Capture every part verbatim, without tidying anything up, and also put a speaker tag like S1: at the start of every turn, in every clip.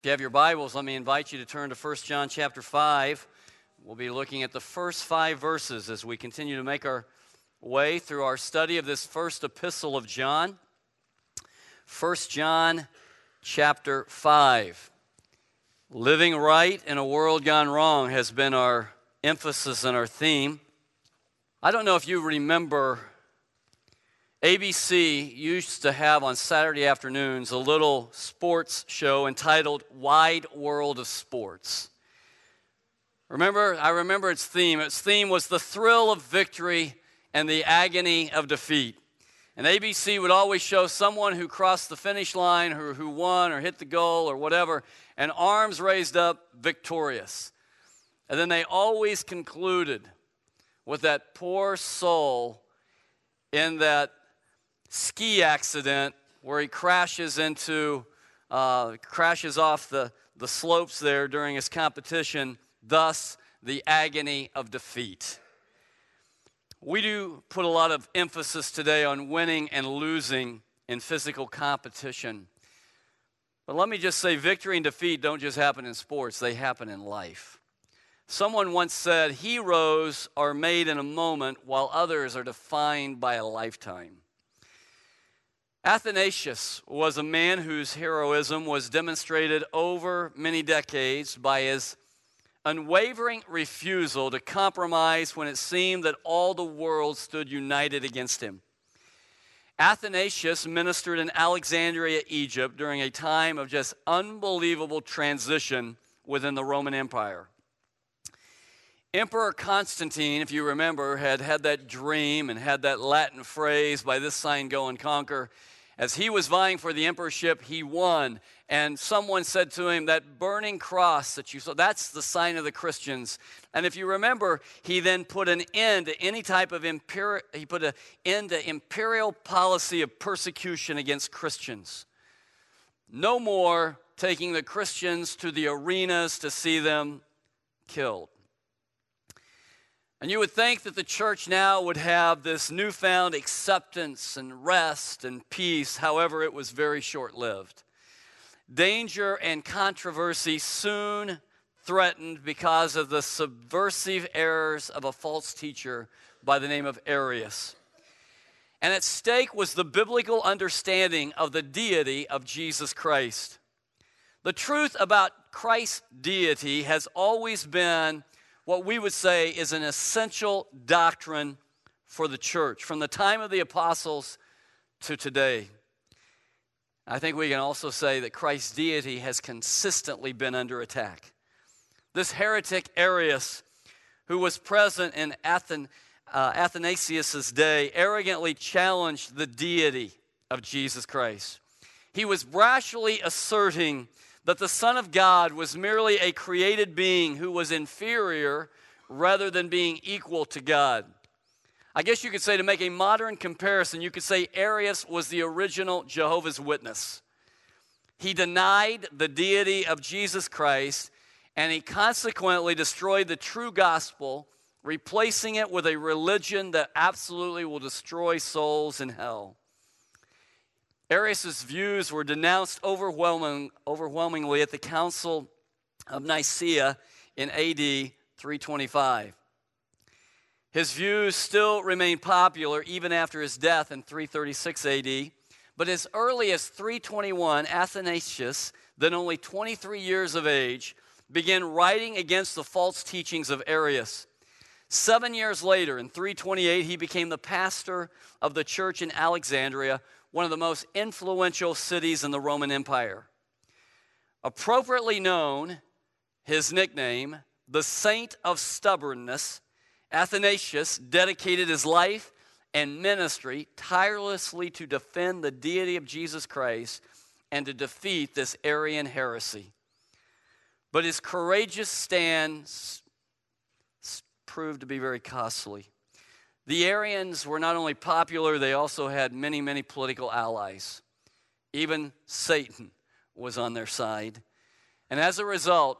S1: If you have your Bibles, let me invite you to turn to First John chapter five. We'll be looking at the first five verses as we continue to make our way through our study of this first epistle of John. First John chapter five. Living right in a world gone wrong has been our emphasis and our theme. I don't know if you remember, A B C used to have on Saturday afternoons a little sports show entitled Wide World of Sports. Remember, I remember its theme. Its theme was the thrill of victory and the agony of defeat. And A B C would always show someone who crossed the finish line, or who won or hit the goal or whatever, and arms raised up, victorious. And then they always concluded with that poor soul in that ski accident where he crashes into, uh, crashes off the, the slopes there during his competition, thus the agony of defeat. We do put a lot of emphasis today on winning and losing in physical competition. But let me just say, victory and defeat don't just happen in sports, they happen in life. Someone once said, heroes are made in a moment while others are defined by a lifetime. Athanasius was a man whose heroism was demonstrated over many decades by his unwavering refusal to compromise when it seemed that all the world stood united against him. Athanasius ministered in Alexandria, Egypt, during a time of just unbelievable transition within the Roman Empire. Emperor Constantine, if you remember, had had that dream and had that Latin phrase, by this sign go and conquer. As he was vying for the emperorship, he won. And someone said to him, that burning cross that you saw, that's the sign of the Christians. And if you remember, he then put an end to any type of imperial, he put an end to imperial policy of persecution against Christians. No more taking the Christians to the arenas to see them killed. And you would think that the church now would have this newfound acceptance and rest and peace. However, it was very short-lived. Danger and controversy soon threatened because of the subversive errors of a false teacher by the name of Arius. And at stake was the biblical understanding of the deity of Jesus Christ. The truth about Christ's deity has always been what we would say is an essential doctrine for the church, from the time of the apostles to today. I think we can also say that Christ's deity has consistently been under attack. This heretic Arius, who was present in Athen, uh, Athanasius' day, arrogantly challenged the deity of Jesus Christ. He was brashly asserting that the Son of God was merely a created being who was inferior rather than being equal to God. I guess you could say, to make a modern comparison, you could say Arius was the original Jehovah's Witness. He denied the deity of Jesus Christ, and he consequently destroyed the true gospel, replacing it with a religion that absolutely will destroy souls in hell. Arius' views were denounced overwhelming, overwhelmingly at the Council of Nicaea in A D three twenty-five. His views still remain popular even after his death in three thirty-six A D, but as early as three twenty-one, Athanasius, then only twenty-three years of age, began writing against the false teachings of Arius. Seven years later, in three twenty-eight, he became the pastor of the church in Alexandria, one of the most influential cities in the Roman Empire. Appropriately known, his nickname, the Saint of Stubbornness, Athanasius dedicated his life and ministry tirelessly to defend the deity of Jesus Christ and to defeat this Arian heresy. But his courageous stand proved to be very costly. The Arians were not only popular, they also had many, many political allies. Even Satan was on their side. And as a result,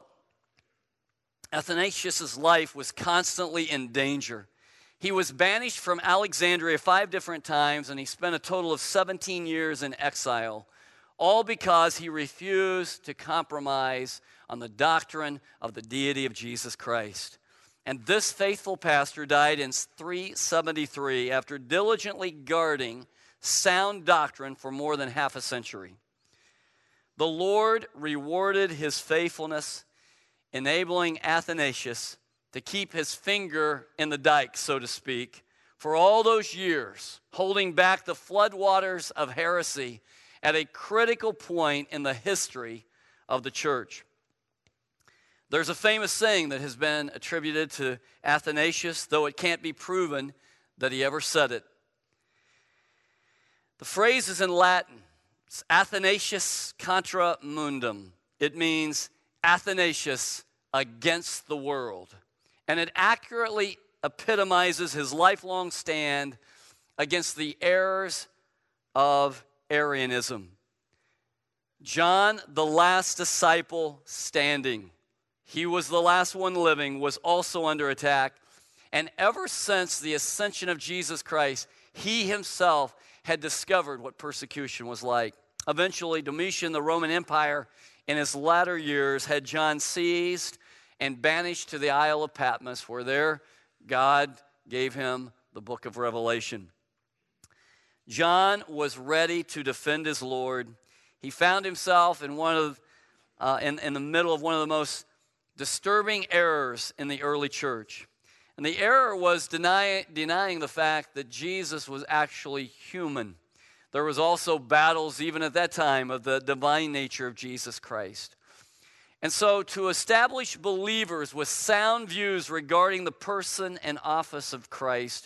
S1: Athanasius' life was constantly in danger. He was banished from Alexandria five different times, and he spent a total of seventeen years in exile, all because he refused to compromise on the doctrine of the deity of Jesus Christ. And this faithful pastor died in three seventy-three after diligently guarding sound doctrine for more than half a century. The Lord rewarded his faithfulness, enabling Athanasius to keep his finger in the dike, so to speak, for all those years, holding back the floodwaters of heresy at a critical point in the history of the church. There's a famous saying that has been attributed to Athanasius, though it can't be proven that he ever said it. The phrase is in Latin. It's Athanasius contra mundum. It means Athanasius against the world. And it accurately epitomizes his lifelong stand against the errors of Arianism. John, the last disciple standing, he was the last one living, was also under attack. And ever since the ascension of Jesus Christ, he himself had discovered what persecution was like. Eventually, Domitian, the Roman Empire, in his latter years, had John seized and banished to the Isle of Patmos, where there God gave him the book of Revelation. John was ready to defend his Lord. He found himself in one of, uh, in, in the middle of one of the most disturbing errors in the early church. And the error was deny, denying the fact that Jesus was actually human. There was also battles, even at that time, of the divine nature of Jesus Christ. And so to establish believers with sound views regarding the person and office of Christ,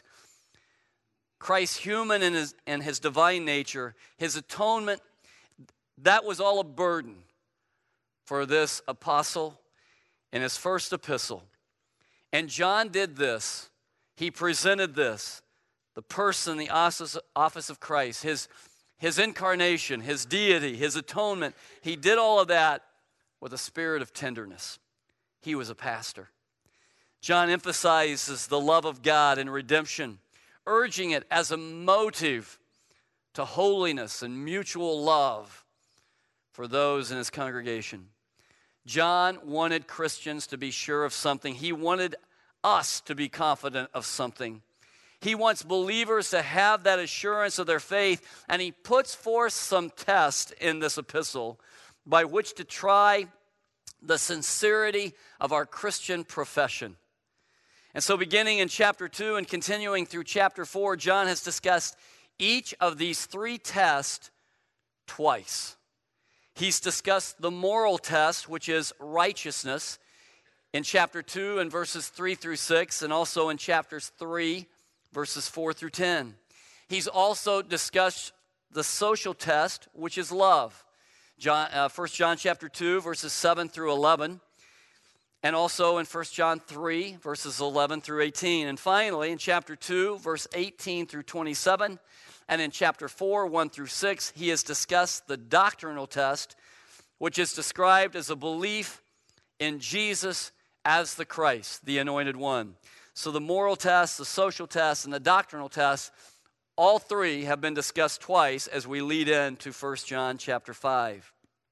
S1: Christ's human and his, and his divine nature, his atonement, that was all a burden for this apostle in his first epistle. And John did this. He presented this, the person, the office, office of Christ, his, his incarnation, his deity, his atonement. He did all of that with a spirit of tenderness. He was a pastor. John emphasizes the love of God and redemption, urging it as a motive to holiness and mutual love for those in his congregation. John wanted Christians to be sure of something. He wanted us to be confident of something. He wants believers to have that assurance of their faith, and he puts forth some tests in this epistle by which to try the sincerity of our Christian profession. And so beginning in chapter two and continuing through chapter four, John has discussed each of these three tests twice. He's discussed the moral test, which is righteousness, in chapter two and verses three through six, and also in chapters three, verses four through ten. He's also discussed the social test, which is love. John, uh, First John chapter two, verses seven through eleven, and also in First John three, verses eleven through eighteen. And finally, in chapter two, verse eighteen through twenty-seven, and in chapter four, one through six, he has discussed the doctrinal test, which is described as a belief in Jesus as the Christ, the Anointed One. So the moral test, the social test, and the doctrinal test, all three have been discussed twice as we lead into First John chapter five.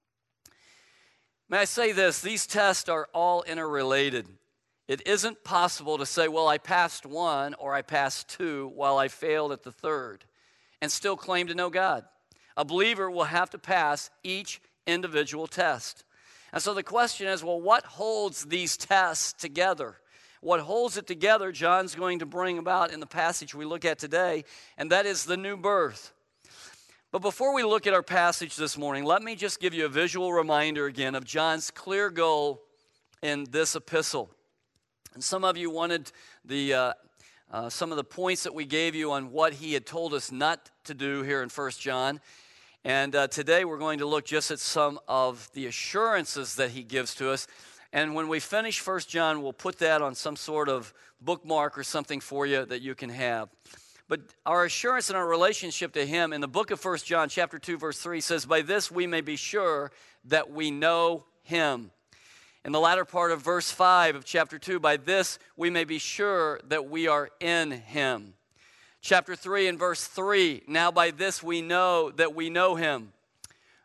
S1: May I say this, these tests are all interrelated. It isn't possible to say, well, I passed one or I passed two while I failed at the third and still claim to know God. A believer will have to pass each individual test. And so the question is, well, what holds these tests together? What holds it together, John's going to bring about in the passage we look at today, and that is the new birth. But before we look at our passage this morning, let me just give you a visual reminder again of John's clear goal in this epistle. And some of you wanted the uh, uh, some of the points that we gave you on what he had told us not to do here in First John. And uh, today we're going to look just at some of the assurances that he gives to us. And when we finish First John, we'll put that on some sort of bookmark or something for you that you can have. But our assurance in our relationship to him in the book of First John chapter two, verse three says, by this we may be sure that we know him. In the latter part of verse five of chapter two, by this we may be sure that we are in him. Chapter three and verse three, now by this we know that we know him.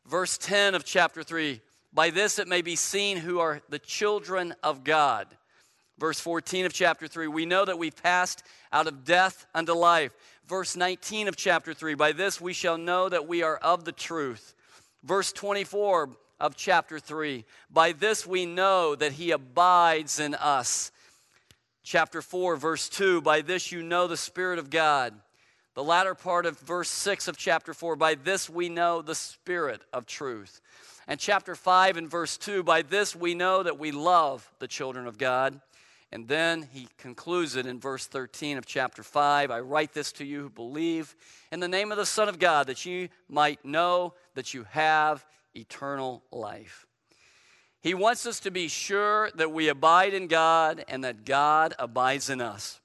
S1: Verse ten of chapter three, by this it may be seen who are the children of God. Verse fourteen of chapter three, we know that we've passed out of death unto life. Verse nineteen of chapter three, by this we shall know that we are of the truth. Verse twenty-four of chapter three, by this we know that he abides in us. Chapter four, verse two, by this you know the Spirit of God. The latter part of verse six of chapter four, by this we know the Spirit of truth. And chapter five and verse two, by this we know that we love the children of God. And then he concludes it in verse thirteen of chapter five, I write this to you who believe in the name of the Son of God, that you might know that you have eternal life. He wants us to be sure that we abide in God and that God abides in us.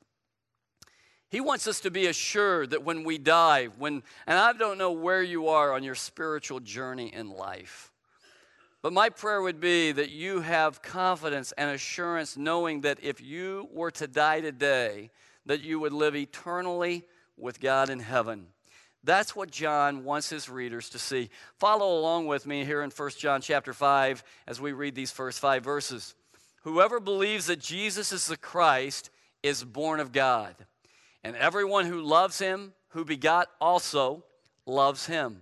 S1: He wants us to be assured that when we die, when, and I don't know where you are on your spiritual journey in life, but my prayer would be that you have confidence and assurance knowing that if you were to die today, that you would live eternally with God in heaven. That's what John wants his readers to see. Follow along with me here in First John chapter five as we read these first five verses. Whoever believes that Jesus is the Christ is born of God. And everyone who loves him, who begot also, loves him,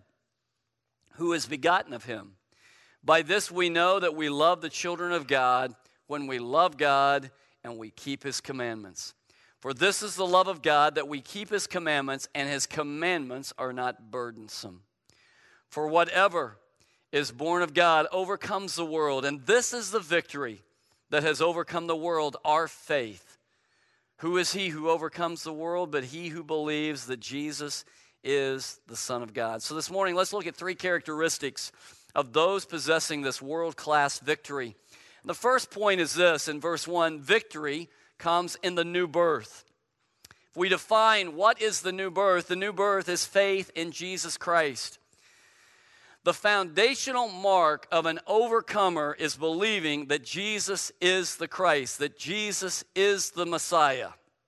S1: who is begotten of him. By this we know that we love the children of God, when we love God and we keep his commandments. For this is the love of God, that we keep his commandments, and his commandments are not burdensome. For whatever is born of God overcomes the world, and this is the victory that has overcome the world, our faith. Who is he who overcomes the world but he who believes that Jesus is the Son of God? So this morning, let's look at three characteristics of those possessing this world-class victory. And the first point is this, in verse one, victory comes in the new birth. If we define what is the new birth, the new birth is faith in Jesus Christ. The foundational mark of an overcomer is believing that Jesus is the Christ, that Jesus is the Messiah.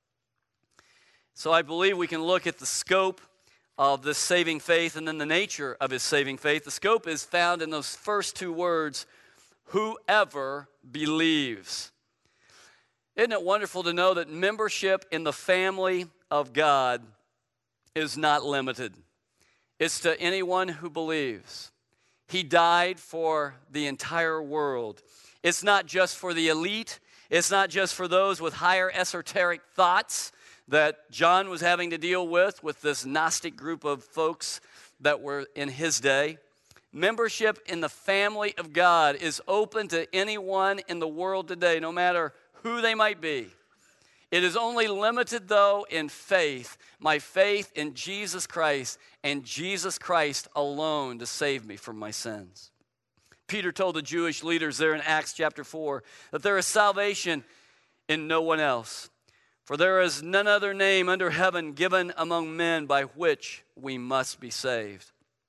S1: So I believe we can look at the scope of this saving faith and then the nature of his saving faith. The scope is found in those first two words, whoever believes. Isn't it wonderful to know that membership in the family of God is not limited? It's to anyone who believes. He died for the entire world. It's not just for the elite. It's not just for those with higher esoteric thoughts that John was having to deal with, with this Gnostic group of folks that were in his day. Membership in the family of God is open to anyone in the world today, no matter who they might be. It is only limited, though, in faith, my faith in Jesus Christ and Jesus Christ alone to save me from my sins. Peter told the Jewish leaders there in Acts chapter four that there is salvation in no one else. For there is none other name under heaven given among men by which we must be saved.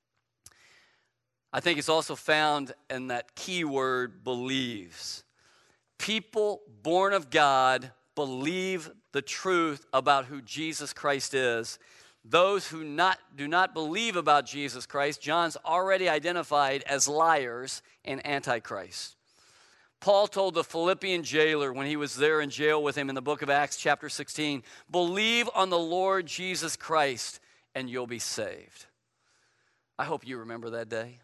S1: I think it's also found in that key word, believes. People born of God believe the truth about who Jesus Christ is. Those who not, do not believe about Jesus Christ, John's already identified as liars and antichrist. Paul told the Philippian jailer when he was there in jail with him in the book of Acts chapter sixteen, believe on the Lord Jesus Christ and you'll be saved. I hope you remember that day.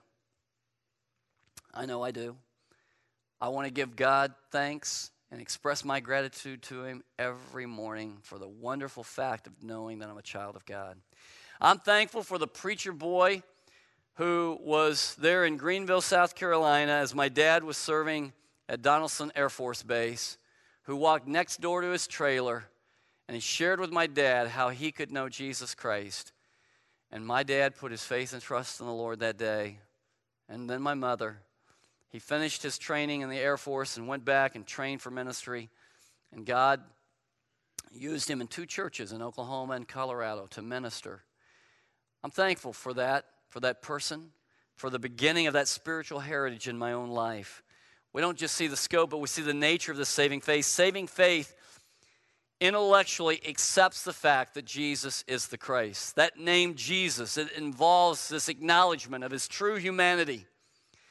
S1: I know I do. I want to give God thanks and express my gratitude to him every morning for the wonderful fact of knowing that I'm a child of God. I'm thankful for the preacher boy who was there in Greenville, South Carolina, as my dad was serving at Donaldson Air Force Base, who walked next door to his trailer, and he shared with my dad how he could know Jesus Christ. And my dad put his faith and trust in the Lord that day. And then my mother. He finished his training in the Air Force and went back and trained for ministry. And God used him in two churches in Oklahoma and Colorado to minister. I'm thankful for that, for that person, for the beginning of that spiritual heritage in my own life. We don't just see the scope, but we see the nature of the saving faith. Saving faith intellectually accepts the fact that Jesus is the Christ. That name Jesus, it involves this acknowledgement of his true humanity.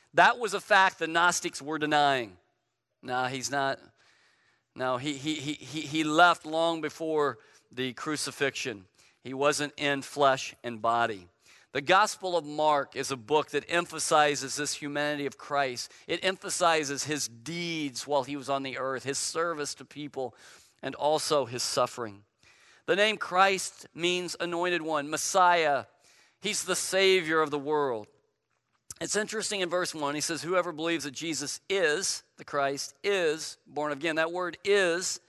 S1: That was a fact the Gnostics were denying. No, he's not. No, he, he, he, he he left long before the crucifixion. He wasn't in flesh and body. The Gospel of Mark is a book that emphasizes this humanity of Christ. It emphasizes his deeds while he was on the earth, his service to people, and also his suffering. The name Christ means anointed one, Messiah. He's the Savior of the world. It's interesting in verse one, he says, whoever believes that Jesus is the Christ is born again. That word is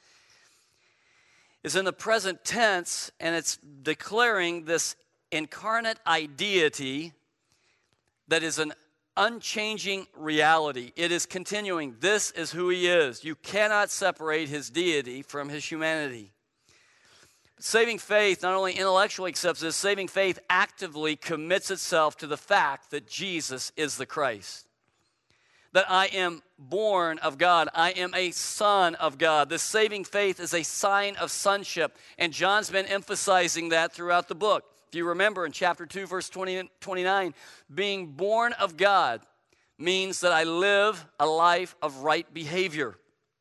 S1: is in the present tense, and it's declaring this incarnate identity that is an unchanging reality. It is continuing. This is who he is. You cannot separate his deity from his humanity. Saving faith not only intellectually accepts this, saving faith actively commits itself to the fact that Jesus is the Christ. That I am born of God. I am a son of God. This saving faith is a sign of sonship. And John's been emphasizing that throughout the book. If you remember in chapter two, verse twenty, twenty-nine, being born of God means that I live a life of right behavior.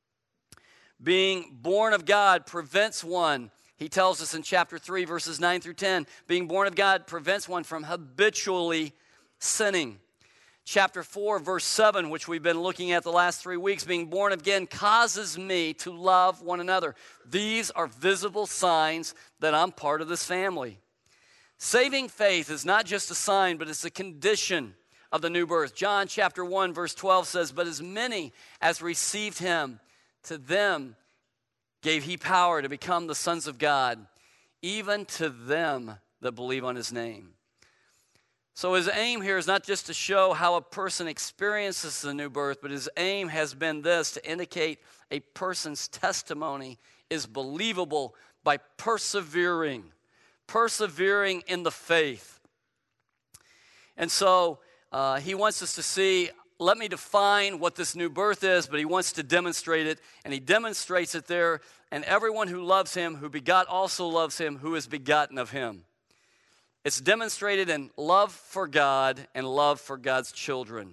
S1: Being born of God prevents one, he tells us in chapter three, verses nine through ten, being born of God prevents one from habitually sinning. Chapter four, verse seven, which we've been looking at the last three weeks, being born again causes me to love one another. These are visible signs that I'm part of this family. Saving faith is not just a sign, but it's a condition of the new birth. John chapter one, verse twelve says, but as many as received him, to them gave he power to become the sons of God, even to them that believe on his name. So his aim here is not just to show how a person experiences the new birth, but his aim has been this, to indicate a person's testimony is believable by persevering, persevering in the faith. And so uh, he wants us to see, let me define what this new birth is, but he wants to demonstrate it, and he demonstrates it there. And everyone who loves him, who begot, also loves him, who is begotten of him. It's demonstrated in love for God and love for God's children.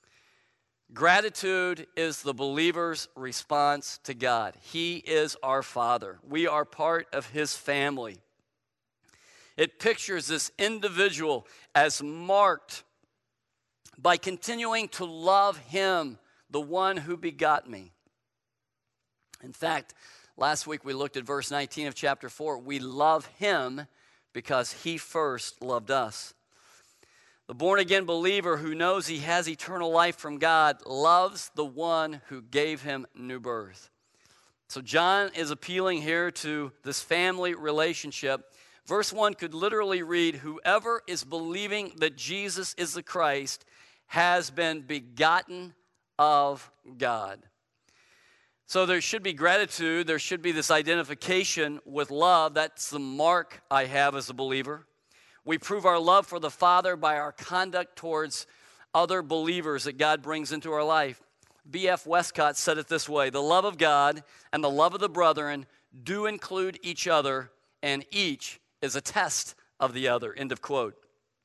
S1: Gratitude is the believer's response to God. He is our Father. We are part of his family. It pictures this individual as marked by continuing to love him, the one who begot me. In fact, last week we looked at verse nineteen of chapter four. We love him because he first loved us. The born-again believer who knows he has eternal life from God loves the one who gave him new birth. So John is appealing here to this family relationship. Verse one could literally read, whoever is believing that Jesus is the Christ has been begotten of God. So there should be gratitude. There should be this identification with love. That's the mark I have as a believer. We prove our love for the Father by our conduct towards other believers that God brings into our life. B F Westcott said it this way, the love of God and the love of the brethren do include each other, and each is a test of the other. End of quote.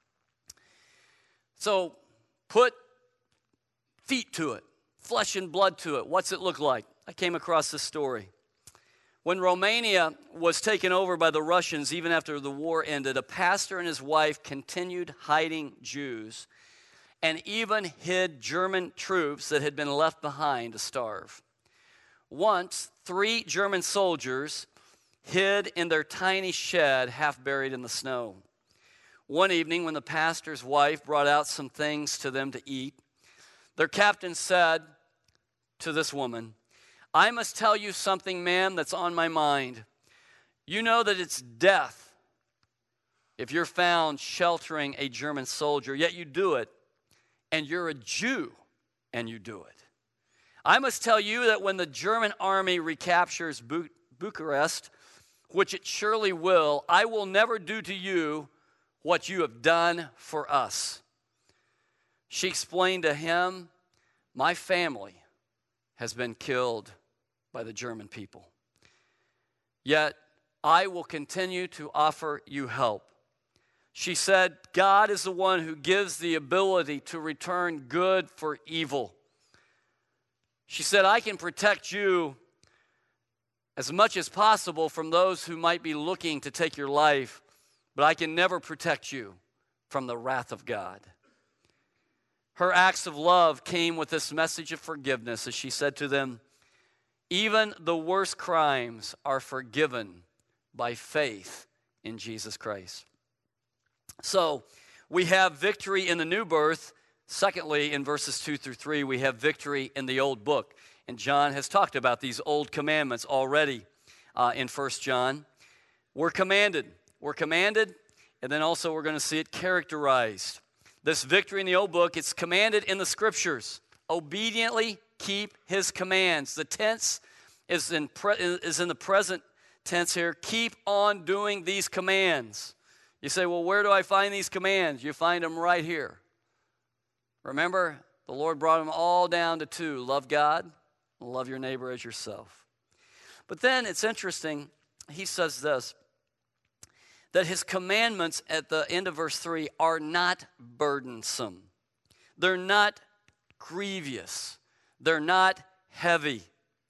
S1: So put feet to it, flesh and blood to it. What's it look like? I came across this story. When Romania was taken over by the Russians, even after the war ended, a pastor and his wife continued hiding Jews and even hid German troops that had been left behind to starve. Once, three German soldiers hid in their tiny shed, half buried in the snow. One evening, when the pastor's wife brought out some things to them to eat, their captain said to this woman, I must tell you something, ma'am, that's on my mind. You know that it's death if you're found sheltering a German soldier, yet you do it, and you're a Jew, and you do it. I must tell you that when the German army recaptures Bu- Bucharest, which it surely will, I will never do to you what you have done for us. She explained to him, my family has been killed by the German people. Yet I will continue to offer you help. She said, God is the one who gives the ability to return good for evil. She said, I can protect you as much as possible from those who might be looking to take your life, but I can never protect you from the wrath of God. Her acts of love came with this message of forgiveness as she said to them, even the worst crimes are forgiven by faith in Jesus Christ. So we have victory in the new birth. Secondly, in verses two through three, we have victory in the old book. And John has talked about these old commandments already uh, in First John. We're commanded. We're commanded, and then also we're going to see it characterized. This victory in the old book, it's commanded in the scriptures. Obediently keep his commands. The tense is in, pre- is in the present tense here. Keep on doing these commands. You say, well, where do I find these commands? You find them right here. Remember, the Lord brought them all down to two. Love God and love your neighbor as yourself. But then it's interesting, he says this, that his commandments at the end of verse three are not burdensome. They're not grievous. They're not heavy.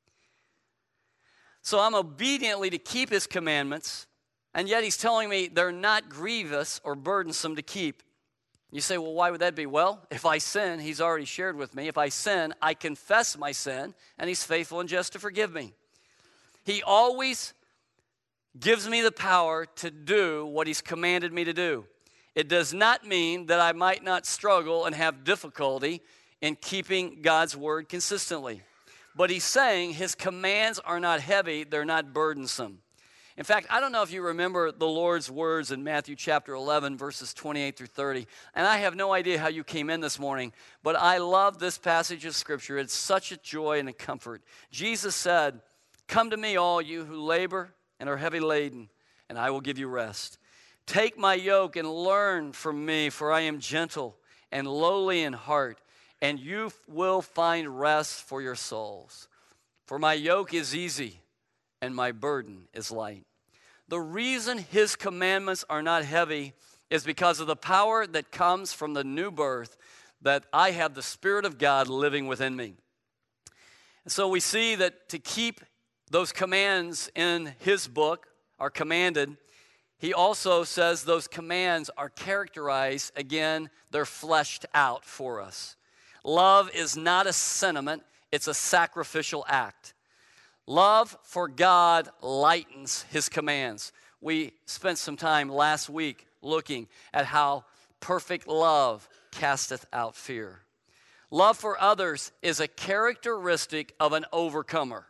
S1: So I'm obediently to keep his commandments, and yet he's telling me they're not grievous or burdensome to keep. You say, well, why would that be? Well, if I sin, he's already shared with me. If I sin, I confess my sin, and he's faithful and just to forgive me. He always gives me the power to do what he's commanded me to do. It does not mean that I might not struggle and have difficulty in keeping God's word consistently. But he's saying his commands are not heavy, they're not burdensome. In fact, I don't know if you remember the Lord's words in Matthew chapter eleven, verses twenty-eight through thirty. And I have no idea how you came in this morning, but I love this passage of Scripture. It's such a joy and a comfort. Jesus said, come to me, all you who labor and are heavy laden, and I will give you rest. Take my yoke and learn from me, for I am gentle and lowly in heart, and you will find rest for your souls. For my yoke is easy, and my burden is light. The reason his commandments are not heavy is because of the power that comes from the new birth, that I have the Spirit of God living within me. And so we see that to keep those commands in his book are commanded. He also says those commands are characterized, again, they're fleshed out for us. Love is not a sentiment, it's a sacrificial act. Love for God lightens his commands. We spent some time last week looking at how perfect love casteth out fear. Love for others is a characteristic of an overcomer.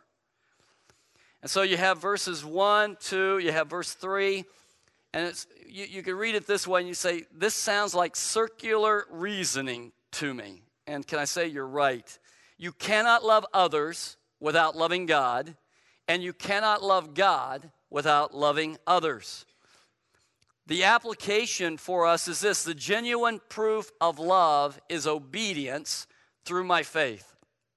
S1: And so you have verses one, two, you have verse three, and it's, you, you can read it this way and you say, this sounds like circular reasoning to me. And can I say you're right? You cannot love others without loving God, and you cannot love God without loving others. The application for us is this: the genuine proof of love is obedience through my faith.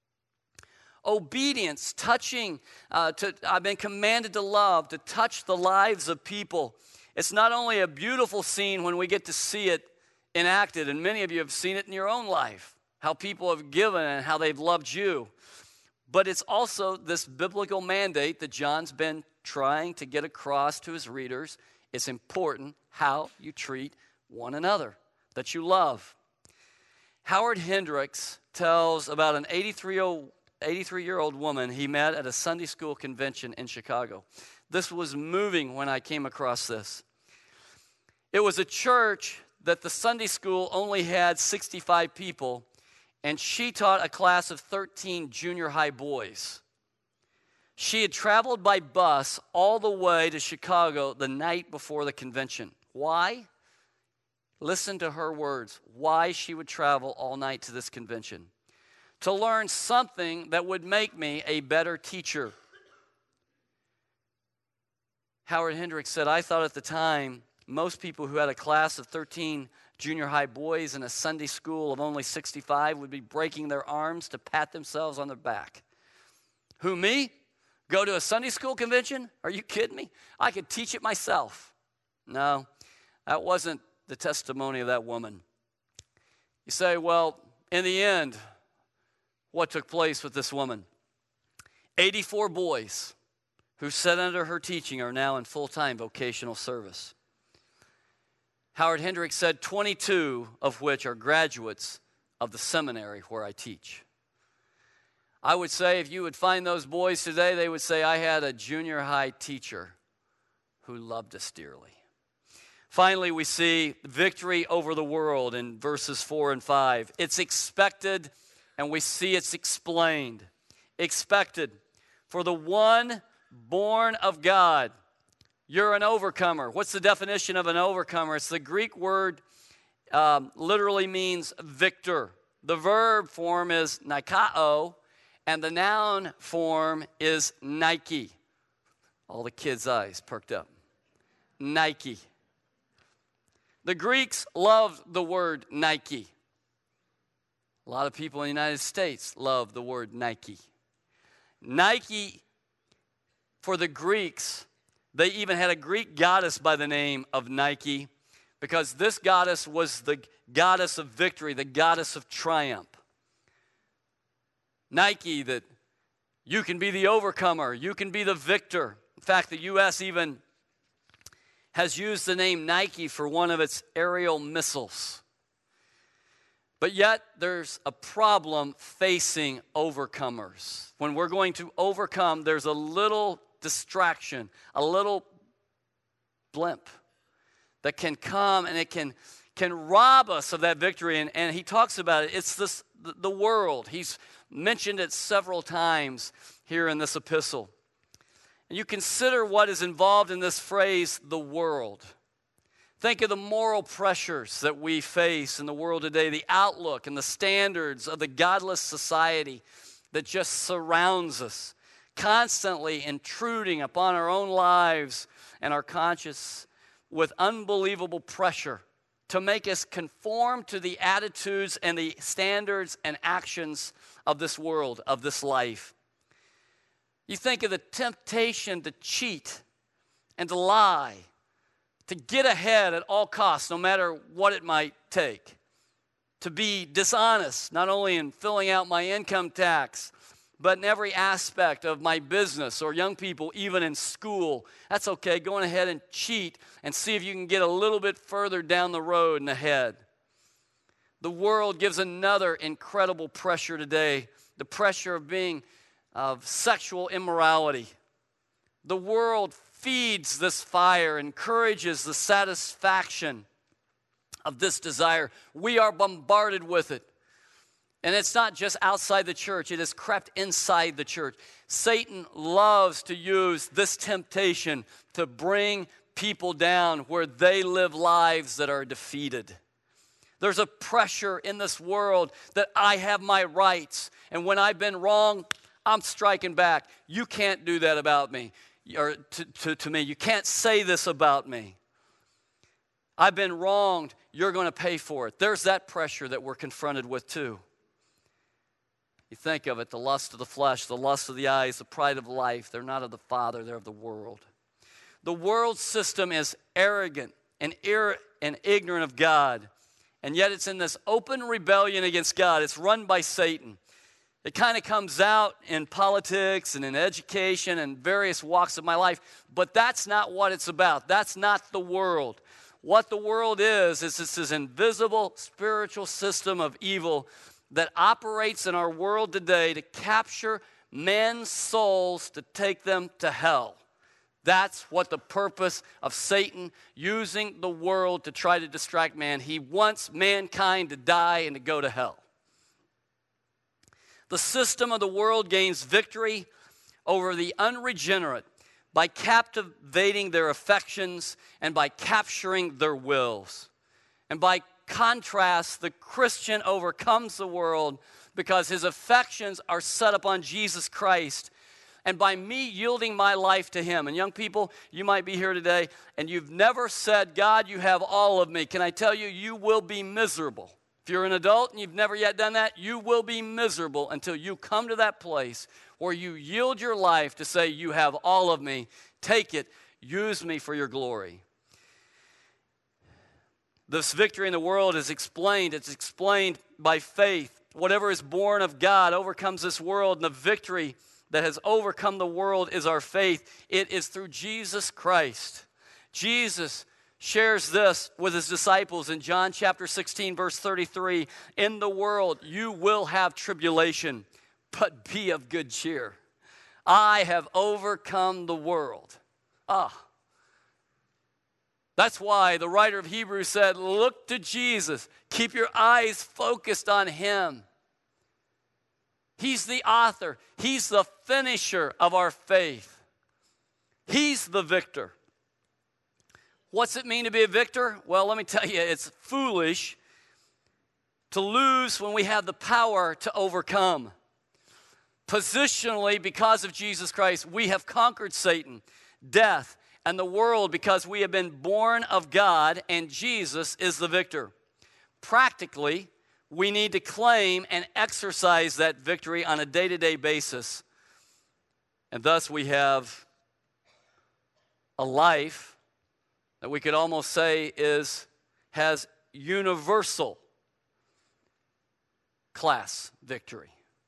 S1: Obedience, touching, uh, to, I've been commanded to love, to touch the lives of people. It's not only a beautiful scene when we get to see it enacted, and many of you have seen it in your own life, how people have given and how they've loved you. But it's also this biblical mandate that John's been trying to get across to his readers. It's important how you treat one another, that you love. Howard Hendricks tells about an eighty-three-year-old woman he met at a Sunday school convention in Chicago. This was moving when I came across this. It was a church that the Sunday school only had sixty-five people, and she taught a class of thirteen junior high boys. She had traveled by bus all the way to Chicago the night before the convention. Why? Listen to her words. Why she would travel all night to this convention. To learn something that would make me a better teacher. Howard Hendricks said, I thought at the time most people who had a class of thirteen junior high boys in a Sunday school of only sixty-five would be breaking their arms to pat themselves on their back. Who, me? Go to a Sunday school convention? Are you kidding me? I could teach it myself. No, that wasn't the testimony of that woman. You say, well, in the end, what took place with this woman? eighty-four boys who sat under her teaching are now in full-time vocational service. Howard Hendricks said twenty-two of which are graduates of the seminary where I teach. I would say if you would find those boys today, they would say, I had a junior high teacher who loved us dearly. Finally, we see victory over the world in verses four and five. It's expected, and we see it's explained. Expected. For the one born of God, you're an overcomer. What's the definition of an overcomer? It's the Greek word um, literally means victor. The verb form is nikao, and the noun form is Nike. All the kids' eyes perked up. Nike. The Greeks loved the word Nike. A lot of people in the United States love the word Nike. Nike, for the Greeks, they even had a Greek goddess by the name of Nike, because this goddess was the goddess of victory, the goddess of triumph. Nike, that you can be the overcomer, you can be the victor. In fact, the U S even has used the name Nike for one of its aerial missiles. But yet, there's a problem facing overcomers. When we're going to overcome, there's a little distraction, a little blimp that can come and it can, can rob us of that victory. And, and he talks about it. It's this, the world. He's mentioned it several times here in this epistle. And you consider what is involved in this phrase, the world. Think of the moral pressures that we face in the world today, the outlook and the standards of the godless society that just surrounds us, constantly intruding upon our own lives and our conscience with unbelievable pressure to make us conform to the attitudes and the standards and actions of this world, of this life. You think of the temptation to cheat and to lie, to get ahead at all costs, no matter what it might take, to be dishonest, not only in filling out my income tax, but in every aspect of my business, or young people, even in school. That's okay, going ahead and cheat and see if you can get a little bit further down the road and ahead. The world gives another incredible pressure today, the pressure of being of sexual immorality. The world feeds this fire, encourages the satisfaction of this desire. We are bombarded with it. And it's not just outside the church, it has crept inside the church. Satan loves to use this temptation to bring people down where they live lives that are defeated. There's a pressure in this world that I have my rights, and when I've been wrong, I'm striking back. You can't do that about me, or to, to, to me. You can't say this about me. I've been wronged. You're going to pay for it. There's that pressure that we're confronted with too. You think of it, the lust of the flesh, the lust of the eyes, the pride of life. They're not of the Father, they're of the world. The world system is arrogant and, ir- and ignorant of God, and yet it's in this open rebellion against God. It's run by Satan. It kind of comes out in politics and in education and various walks of my life, but that's not what it's about. That's not the world. What the world is, is this, this invisible spiritual system of evil that operates in our world today to capture men's souls to take them to hell. That's what the purpose of Satan using the world to try to distract man. He wants mankind to die and to go to hell. The system of the world gains victory over the unregenerate by captivating their affections and by capturing their wills. And by contrast, the Christian overcomes the world because his affections are set upon Jesus Christ. And by me yielding my life to him. And young people, you might be here today and you've never said, God, you have all of me. Can I tell you, you will be miserable. If you're an adult and you've never yet done that, you will be miserable until you come to that place where you yield your life to say, you have all of me. Take it. Use me for your glory. This victory in the world is explained. It's explained by faith. Whatever is born of God overcomes this world, and the victory that has overcome the world is our faith. It is through Jesus Christ. Jesus shares this with his disciples in John chapter sixteen, verse thirty-three. In the world you will have tribulation, but be of good cheer. I have overcome the world. Ah. That's why the writer of Hebrews said, look to Jesus. Keep your eyes focused on him. He's the author. He's the finisher of our faith. He's the victor. What's it mean to be a victor? Well, let me tell you, it's foolish to lose when we have the power to overcome. Positionally, because of Jesus Christ, we have conquered Satan, death, and the world because we have been born of God, and Jesus is the victor. Practically, we need to claim and exercise that victory on a day-to-day basis. And thus we have a life that we could almost say is has universal class victory.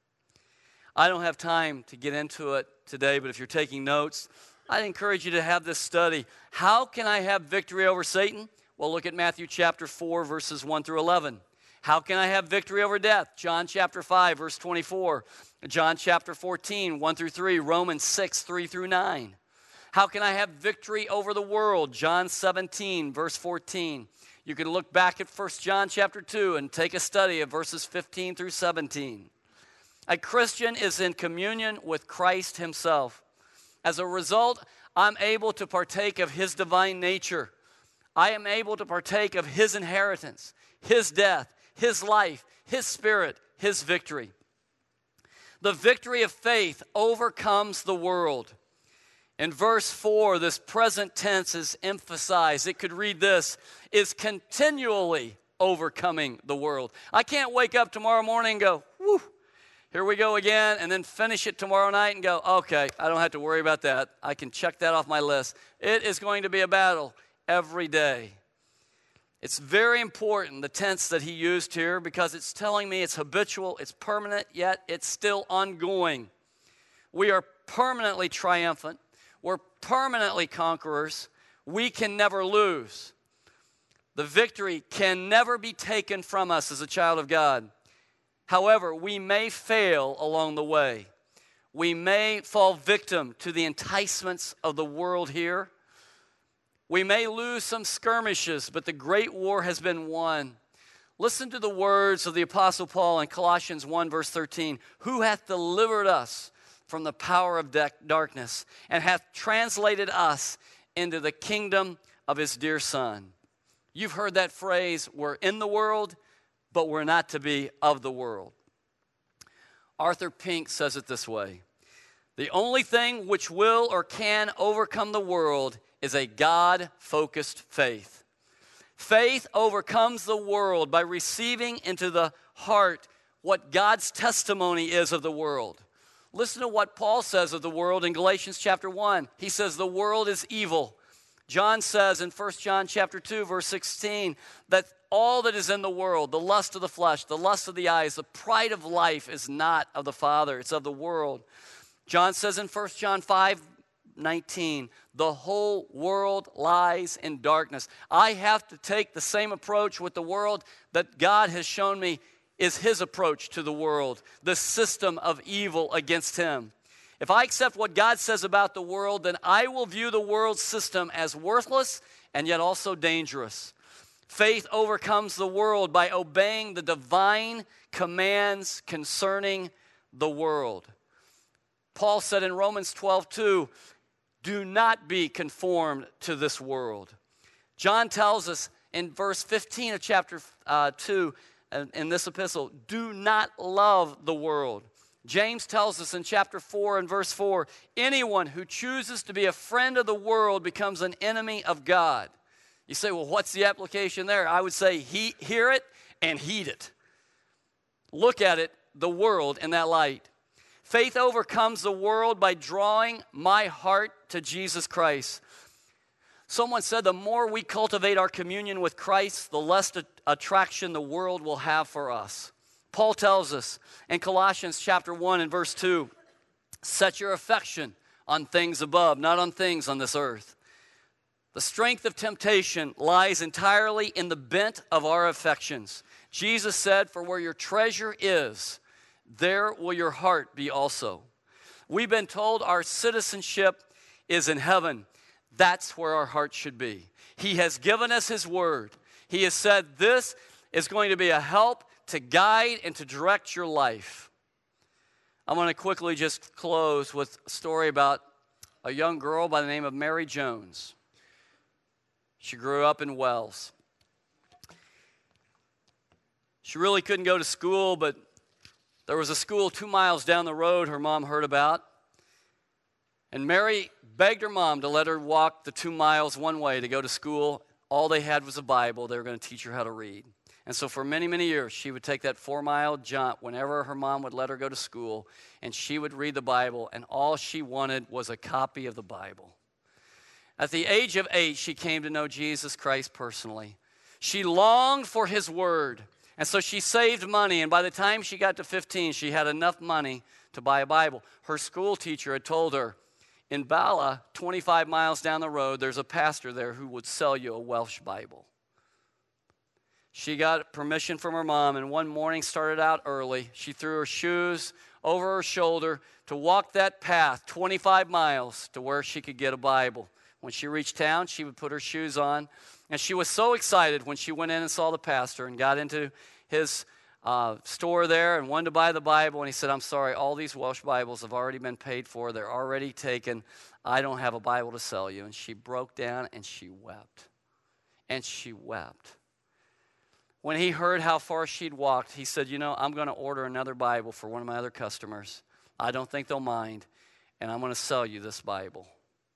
S1: I don't have time to get into it today, but if you're taking notes, I'd encourage you to have this study. How can I have victory over Satan? Well, look at Matthew chapter four, verses one through eleven. How can I have victory over death? John chapter five, verse twenty-four. John chapter fourteen, one through three. Romans six, three through nine. How can I have victory over the world? John seventeen, verse fourteen. You can look back at First John chapter two and take a study of verses fifteen through seventeen. A Christian is in communion with Christ himself. As a result, I'm able to partake of his divine nature. I am able to partake of his inheritance, his death, his life, his spirit, his victory. The victory of faith overcomes the world. In verse four, this present tense is emphasized. It could read this, is continually overcoming the world. I can't wake up tomorrow morning and go, whew, here we go again, and then finish it tomorrow night and go, okay, I don't have to worry about that. I can check that off my list. It is going to be a battle every day. It's very important, the tense that he used here, because it's telling me it's habitual, it's permanent, yet it's still ongoing. We are permanently triumphant. We're permanently conquerors. We can never lose. The victory can never be taken from us as a child of God. However, we may fail along the way. We may fall victim to the enticements of the world here. We may lose some skirmishes, but the great war has been won. Listen to the words of the Apostle Paul in Colossians one, verse thirteen. Who hath delivered us from the power of darkness and hath translated us into the kingdom of his dear Son. You've heard that phrase, we're in the world, but we're not to be of the world. Arthur Pink says it this way. The only thing which will or can overcome the world is a God-focused faith. Faith overcomes the world by receiving into the heart what God's testimony is of the world. Listen to what Paul says of the world in Galatians chapter one. He says the world is evil. John says in First John chapter two, verse sixteen, that all that is in the world, the lust of the flesh, the lust of the eyes, the pride of life is not of the Father, it's of the world. John says in First John five, nineteen, the whole world lies in darkness. I have to take the same approach with the world that God has shown me is his approach to the world, the system of evil against him. If I accept what God says about the world, then I will view the world system as worthless and yet also dangerous. Faith overcomes the world by obeying the divine commands concerning the world. Paul said in Romans twelve two, do not be conformed to this world. John tells us in verse fifteen of chapter uh, two, in this epistle, do not love the world. James tells us in chapter four and verse four, anyone who chooses to be a friend of the world becomes an enemy of God. You say, well, what's the application there? I would say he, hear it and heed it. Look at it, the world, in that light. Faith overcomes the world by drawing my heart to Jesus Christ. Someone said the more we cultivate our communion with Christ, the less attraction the world will have for us. Paul tells us in Colossians chapter one and verse two, set your affection on things above, not on things on this earth. The strength of temptation lies entirely in the bent of our affections. Jesus said, for where your treasure is, there will your heart be also. We've been told our citizenship is in heaven. That's where our heart should be. He has given us His word. He has said this is going to be a help to guide and to direct your life. I want to quickly just close with a story about a young girl by the name of Mary Jones. She grew up in Wells. She really couldn't go to school, but there was a school two miles down the road her mom heard about. And Mary begged her mom to let her walk the two miles one way to go to school. All they had was a Bible. They were going to teach her how to read. And so for many, many years, she would take that four-mile jump whenever her mom would let her go to school, and she would read the Bible, and all she wanted was a copy of the Bible. At the age of eight, she came to know Jesus Christ personally. She longed for His word, and so she saved money, and by the time she got to fifteen, she had enough money to buy a Bible. Her school teacher had told her, in Bala, twenty-five miles down the road, there's a pastor there who would sell you a Welsh Bible. She got permission from her mom, and one morning started out early. She threw her shoes over her shoulder to walk that path twenty-five miles to where she could get a Bible. When she reached town, she would put her shoes on, and she was so excited when she went in and saw the pastor and got into his uh, store there and wanted to buy the Bible, and he said, I'm sorry, all these Welsh Bibles have already been paid for. They're already taken. I don't have a Bible to sell you. And she broke down and she wept. And she wept. When he heard how far she'd walked, he said, you know, I'm going to order another Bible for one of my other customers. I don't think they'll mind, and I'm going to sell you this Bible.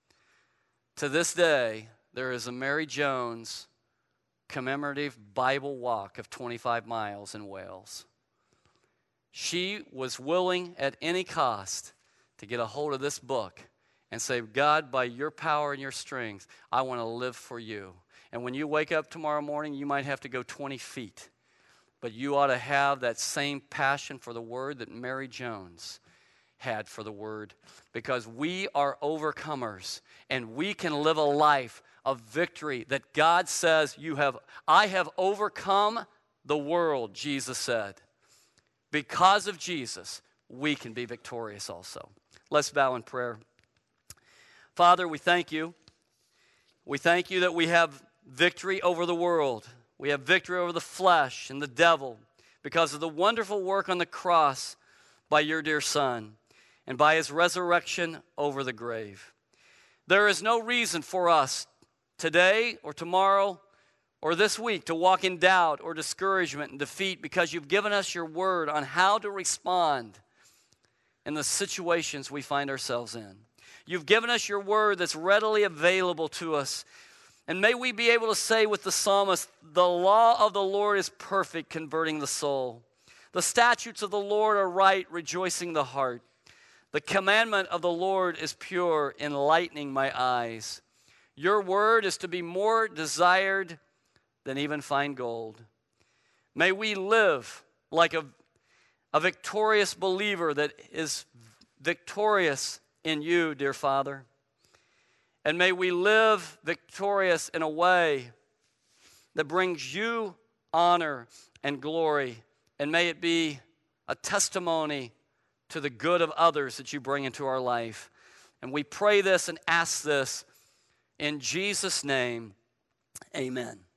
S1: To this day, there is a Mary Jones commemorative Bible walk of twenty-five miles in Wales. She was willing at any cost to get a hold of this book and say, God, by your power and your strength, I want to live for you. And when you wake up tomorrow morning, you might have to go twenty feet. But you ought to have that same passion for the word that Mary Jones had for the word. Because we are overcomers, and we can live a life of victory that God says, you have, I have overcome the world, Jesus said. Because of Jesus, we can be victorious also. Let's bow in prayer. Father, we thank you. We thank you that we have victory over the world. We have victory over the flesh and the devil because of the wonderful work on the cross by your dear Son and by His resurrection over the grave. There is no reason for us today or tomorrow or this week to walk in doubt or discouragement and defeat because you've given us your word on how to respond in the situations we find ourselves in. You've given us your word that's readily available to us. And may we be able to say with the psalmist, the law of the Lord is perfect, converting the soul. The statutes of the Lord are right, rejoicing the heart. The commandment of the Lord is pure, enlightening my eyes. Your word is to be more desired than even fine gold. May we live like a, a victorious believer that is victorious in you, dear Father. And may we live victorious in a way that brings you honor and glory. And may it be a testimony to the good of others that you bring into our life. And we pray this and ask this in Jesus' name, amen.